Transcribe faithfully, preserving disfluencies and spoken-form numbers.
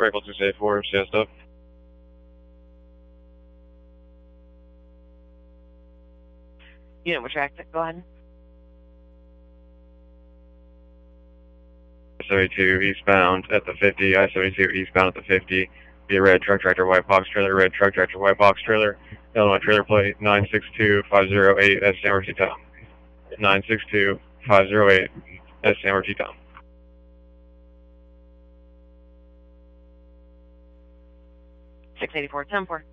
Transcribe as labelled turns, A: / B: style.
A: Breakable two eight four, siesta.
B: Unit, which active? Go ahead.
A: I seventy-two eastbound at the fifty, I seventy-two eastbound at the fifty. Be a red truck tractor, white box trailer, red truck tractor, white box trailer. Illinois trailer plate nine six two five zero eight, that's San Bertito. nine six two five zero eight, that's San Bertito.
B: six eighty-four, ten four.